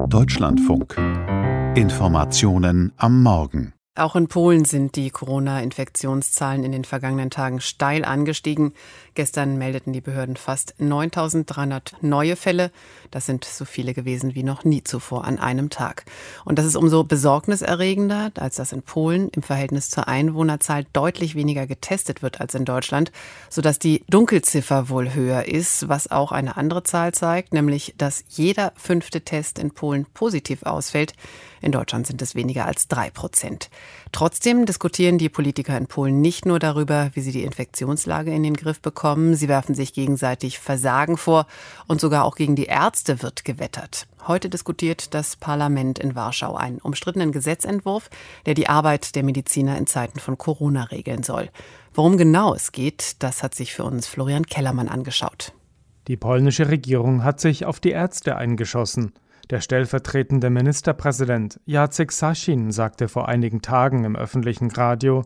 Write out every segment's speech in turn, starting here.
Deutschlandfunk. Informationen am Morgen. Auch in Polen sind die Corona-Infektionszahlen in den vergangenen Tagen steil angestiegen. Gestern meldeten die Behörden fast 9.300 neue Fälle. Das sind so viele gewesen wie noch nie zuvor an einem Tag. Und das ist umso besorgniserregender, als dass in Polen im Verhältnis zur Einwohnerzahl deutlich weniger getestet wird als in Deutschland, sodass die Dunkelziffer wohl höher ist, was auch eine andere Zahl zeigt, nämlich dass jeder 5. Test in Polen positiv ausfällt. In Deutschland sind es weniger als 3%. Trotzdem diskutieren die Politiker in Polen nicht nur darüber, wie sie die Infektionslage in den Griff bekommen. Sie werfen sich gegenseitig Versagen vor und sogar auch gegen die Ärzte wird gewettert. Heute diskutiert das Parlament in Warschau einen umstrittenen Gesetzentwurf, der die Arbeit der Mediziner in Zeiten von Corona regeln soll. Worum genau es geht, das hat sich für uns Florian Kellermann angeschaut. Die polnische Regierung hat sich auf die Ärzte eingeschossen. Der stellvertretende Ministerpräsident Jacek Sasin sagte vor einigen Tagen im öffentlichen Radio: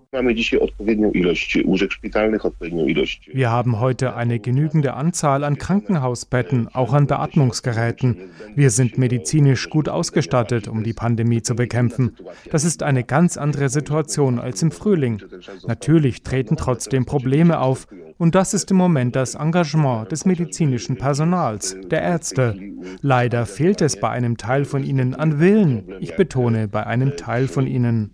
Wir haben heute eine genügende Anzahl an Krankenhausbetten, auch an Beatmungsgeräten. Wir sind medizinisch gut ausgestattet, um die Pandemie zu bekämpfen. Das ist eine ganz andere Situation als im Frühling. Natürlich treten trotzdem Probleme auf. Und das ist im Moment das Engagement des medizinischen Personals, der Ärzte. Leider fehlt es bei einem Teil von ihnen an Willen. Ich betone, bei einem Teil von ihnen.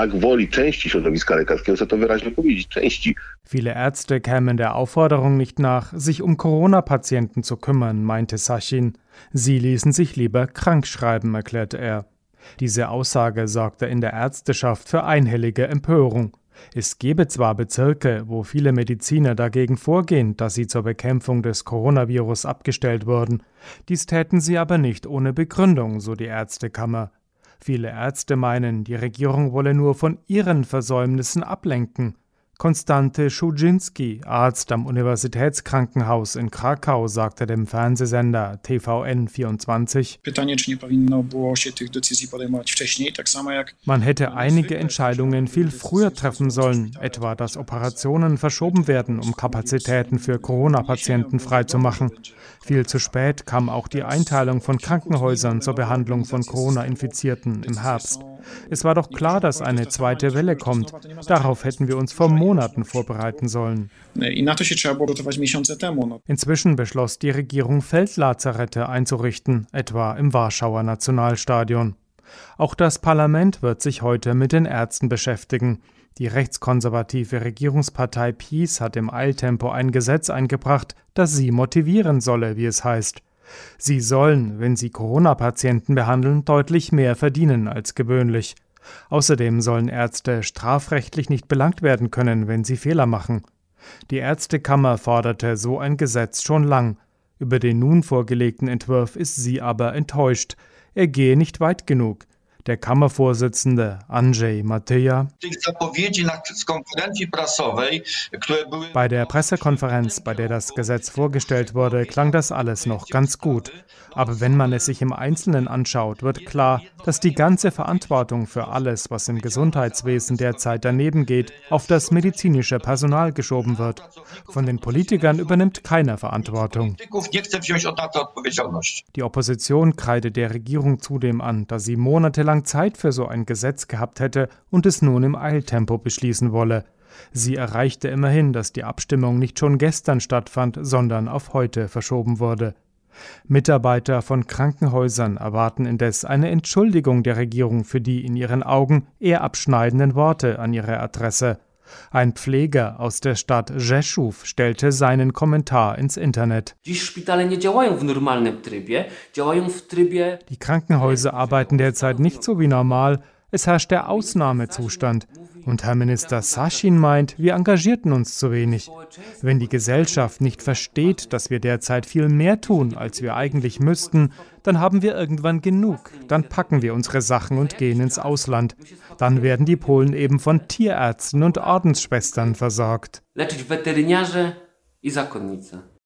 Viele Ärzte kämen der Aufforderung nicht nach, sich um Corona-Patienten zu kümmern, meinte Sasin. Sie ließen sich lieber krank schreiben, erklärte er. Diese Aussage sorgte in der Ärzteschaft für einhellige Empörung. Es gebe zwar Bezirke, wo viele Mediziner dagegen vorgehen, dass sie zur Bekämpfung des Coronavirus abgestellt wurden. Dies täten sie aber nicht ohne Begründung, so die Ärztekammer. Viele Ärzte meinen, die Regierung wolle nur von ihren Versäumnissen ablenken. Konstante Szuczynski, Arzt am Universitätskrankenhaus in Krakau, sagte dem Fernsehsender TVN24: Man hätte einige Entscheidungen viel früher treffen sollen, etwa dass Operationen verschoben werden, um Kapazitäten für Corona-Patienten freizumachen. Viel zu spät kam auch die Einteilung von Krankenhäusern zur Behandlung von Corona-Infizierten im Herbst. Es war doch klar, dass eine zweite Welle kommt. Darauf hätten wir uns vor Monaten vorbereiten sollen. Inzwischen beschloss die Regierung, Feldlazarette einzurichten, etwa im Warschauer Nationalstadion. Auch das Parlament wird sich heute mit den Ärzten beschäftigen. Die rechtskonservative Regierungspartei PiS hat im Eiltempo ein Gesetz eingebracht, das sie motivieren solle, wie es heißt. Sie sollen, wenn sie Corona-Patienten behandeln, deutlich mehr verdienen als gewöhnlich. Außerdem sollen Ärzte strafrechtlich nicht belangt werden können, wenn sie Fehler machen. Die Ärztekammer forderte so ein Gesetz schon lang. Über den nun vorgelegten Entwurf ist sie aber enttäuscht. Er gehe nicht weit genug. Der Kammervorsitzende Andrzej Mateja: Bei der Pressekonferenz, bei der das Gesetz vorgestellt wurde, klang das alles noch ganz gut. Aber wenn man es sich im Einzelnen anschaut, wird klar, dass die ganze Verantwortung für alles, was im Gesundheitswesen derzeit daneben geht, auf das medizinische Personal geschoben wird. Von den Politikern übernimmt keiner Verantwortung. Die Opposition kreidet der Regierung zudem an, dass sie monatelang Zeit für so ein Gesetz gehabt hätte und es nun im Eiltempo beschließen wolle. Sie erreichte immerhin, dass die Abstimmung nicht schon gestern stattfand, sondern auf heute verschoben wurde. Mitarbeiter von Krankenhäusern erwarten indes eine Entschuldigung der Regierung für die in ihren Augen eher abschneidenden Worte an ihre Adresse. Ein Pfleger aus der Stadt Rzeszów stellte seinen Kommentar ins Internet. Die Krankenhäuser arbeiten derzeit nicht so wie normal. Es herrscht der Ausnahmezustand. Und Herr Minister Sasin meint, wir engagierten uns zu wenig. Wenn die Gesellschaft nicht versteht, dass wir derzeit viel mehr tun, als wir eigentlich müssten, dann haben wir irgendwann genug. Dann packen wir unsere Sachen und gehen ins Ausland. Dann werden die Polen eben von Tierärzten und Ordensschwestern versorgt.